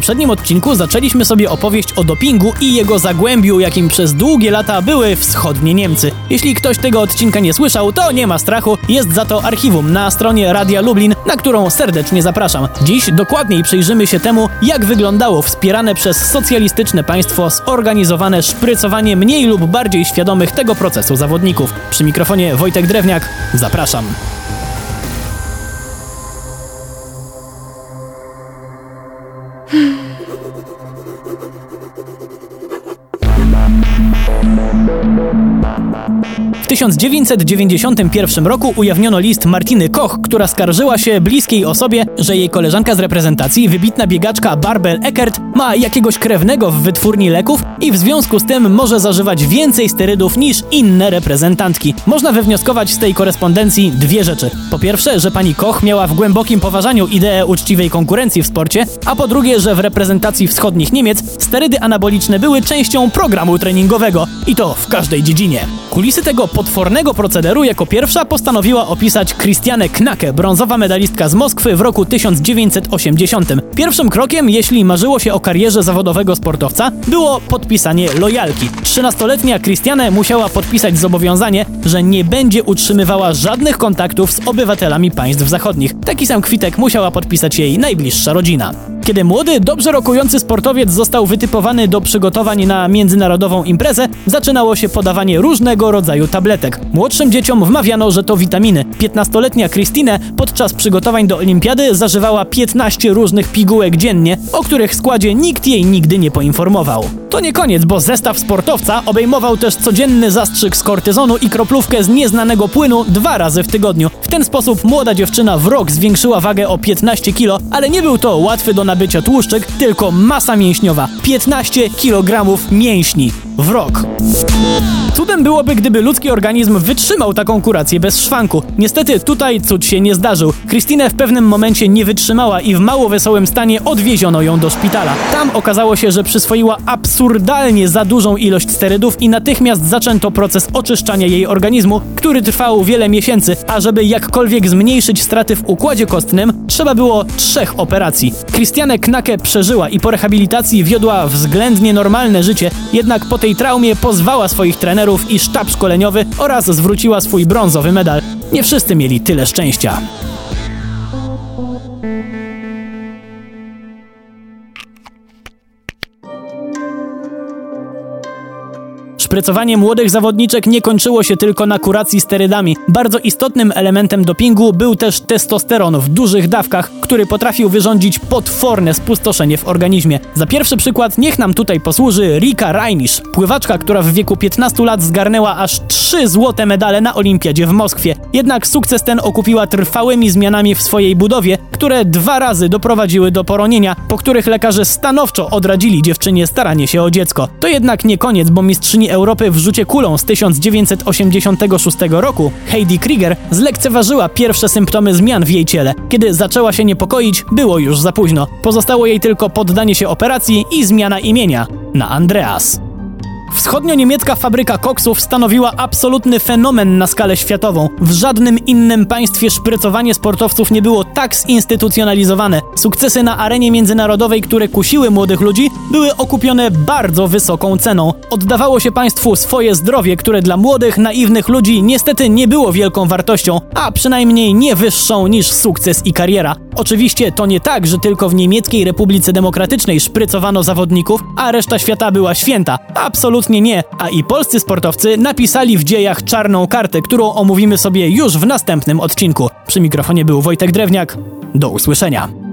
poprzednim odcinku zaczęliśmy sobie opowieść o dopingu i jego zagłębiu, jakim przez długie lata były wschodnie Niemcy. Jeśli ktoś tego odcinka nie słyszał, to nie ma strachu, jest za to archiwum na stronie Radia Lublin, na którą serdecznie zapraszam. Dziś dokładniej przyjrzymy się temu, jak wyglądało wspierane przez socjalistyczne państwo zorganizowane szprycowanie mniej lub bardziej świadomych tego procesu zawodników. Przy mikrofonie Wojtek Drewniak, zapraszam. W 1991 roku ujawniono list Martiny Koch, która skarżyła się bliskiej osobie, że jej koleżanka z reprezentacji, wybitna biegaczka Barbel Eckert, ma jakiegoś krewnego w wytwórni leków i w związku z tym może zażywać więcej sterydów niż inne reprezentantki. Można wywnioskować z tej korespondencji dwie rzeczy. Po pierwsze, że pani Koch miała w głębokim poważaniu ideę uczciwej konkurencji w sporcie, a po drugie, że w reprezentacji wschodnich Niemiec sterydy anaboliczne były częścią programu treningowego i to w każdej dziedzinie. Kulisy tego potwornego procederu jako pierwsza postanowiła opisać Christiane Knacke, brązowa medalistka z Moskwy w roku 1980. Pierwszym krokiem, jeśli marzyło się o karierze zawodowego sportowca, było podpisanie lojalki. 13-letnia Christiane musiała podpisać zobowiązanie, że nie będzie utrzymywała żadnych kontaktów z obywatelami państw zachodnich. Taki sam kwitek musiała podpisać jej najbliższa rodzina. Kiedy młody, dobrze rokujący sportowiec został wytypowany do przygotowań na międzynarodową imprezę, zaczynało się podawanie różnego rodzaju tabletek. Młodszym dzieciom wmawiano, że to witaminy. 15-letnia Christine podczas przygotowań do olimpiady zażywała 15 różnych pigułek dziennie, o których składzie nikt jej nigdy nie poinformował. To nie koniec, bo zestaw sportowca obejmował też codzienny zastrzyk z kortyzonu i kroplówkę z nieznanego płynu 2 razy w tygodniu. W ten sposób młoda dziewczyna w rok zwiększyła wagę o 15 kg, ale nie był to łatwy do nabycia tłuszczyk, tylko masa mięśniowa. 15 kg mięśni w rok. Cudem byłoby, gdyby ludzki organizm wytrzymał taką kurację bez szwanku. Niestety tutaj cud się nie zdarzył. Christine w pewnym momencie nie wytrzymała i w mało wesołym stanie odwieziono ją do szpitala. Tam okazało się, że przyswoiła absurdalnie za dużą ilość sterydów i natychmiast zaczęto proces oczyszczania jej organizmu, który trwał wiele miesięcy, a żeby jakkolwiek zmniejszyć straty w układzie kostnym, trzeba było 3 operacji. Christiane Knacke przeżyła i po rehabilitacji wiodła względnie normalne życie, jednak po tej traumie pozwała swoich trenerów i sztab szkoleniowy oraz zwróciła swój brązowy medal. Nie wszyscy mieli tyle szczęścia. Szprycowanie młodych zawodniczek nie kończyło się tylko na kuracji sterydami. Bardzo istotnym elementem dopingu był też testosteron w dużych dawkach, który potrafił wyrządzić potworne spustoszenie w organizmie. Za pierwszy przykład niech nam tutaj posłuży Rika Reinisch, pływaczka, która w wieku 15 lat zgarnęła aż 3 złote medale na olimpiadzie w Moskwie. Jednak sukces ten okupiła trwałymi zmianami w swojej budowie, które 2 razy doprowadziły do poronienia, po których lekarze stanowczo odradzili dziewczynie staranie się o dziecko. To jednak nie koniec, bo mistrzyni Europy w rzucie kulą z 1986 roku, Heidi Krieger, zlekceważyła pierwsze symptomy zmian w jej ciele. Kiedy zaczęła się niepokoić, było już za późno. Pozostało jej tylko poddanie się operacji i zmiana imienia na Andreas. Wschodnio-niemiecka fabryka koksów stanowiła absolutny fenomen na skalę światową. W żadnym innym państwie szprycowanie sportowców nie było tak zinstytucjonalizowane. Sukcesy na arenie międzynarodowej, które kusiły młodych ludzi, były okupione bardzo wysoką ceną. Oddawało się państwu swoje zdrowie, które dla młodych, naiwnych ludzi niestety nie było wielką wartością, a przynajmniej nie wyższą niż sukces i kariera. Oczywiście to nie tak, że tylko w Niemieckiej Republice Demokratycznej szprycowano zawodników, a reszta świata była święta. Absolutnie nie, a i polscy sportowcy napisali w dziejach czarną kartę, którą omówimy sobie już w następnym odcinku. Przy mikrofonie był Wojtek Drewniak. Do usłyszenia.